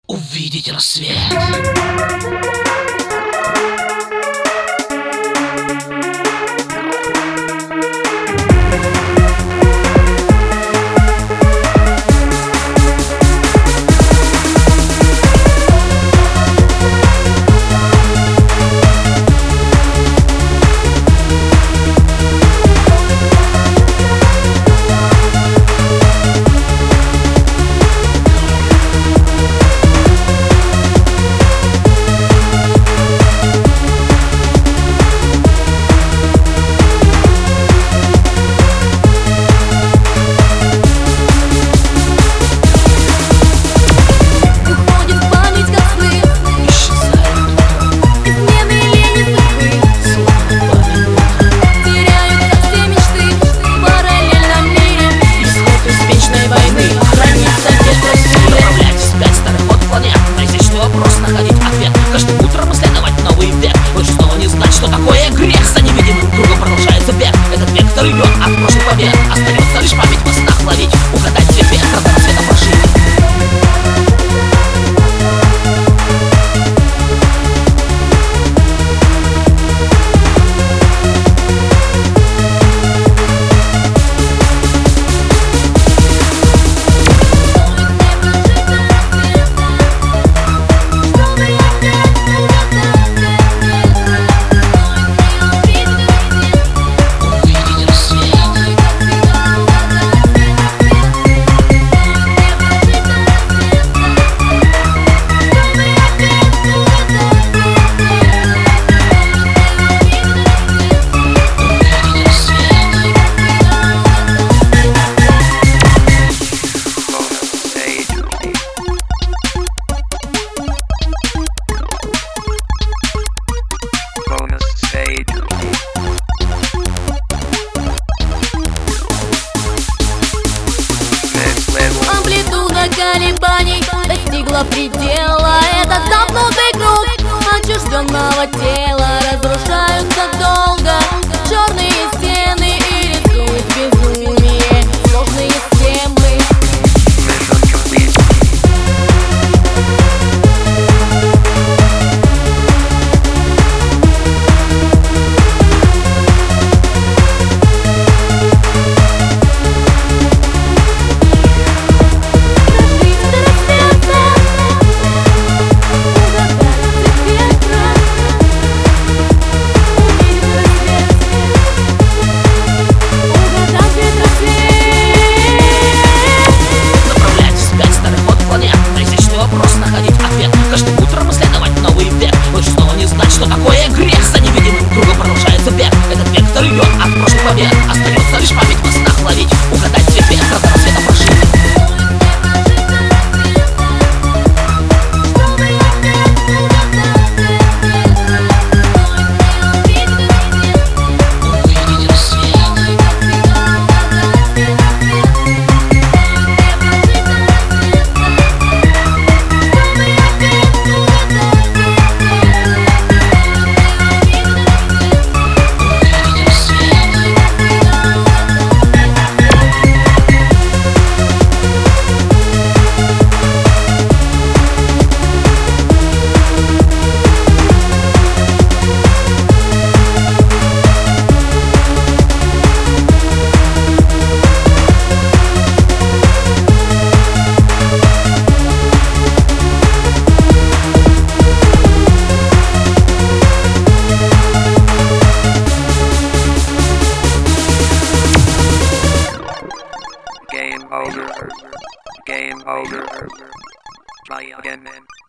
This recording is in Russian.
Увидеть рассвет. От прошлых побед остается лишь память во снах ловить. Угадать цвет ветра, до рассвета прожить. Амплитуда колебаний достигла предела. Это замкнутый круг отчужденного тела. Разрушаются долго черные стены и рисуют безумие сложные схемы. Вопрос находить ответ. Каждым утром исследовать новый век. Лучше снова не знать, что такое грех. За невидимым кругом продолжается бег. Этот вектор идет от прошлых побед. Остается лишь память во снах ловить. Угадать цвет ветра, до рассвета прожить. Game over. Game over. Try again, man.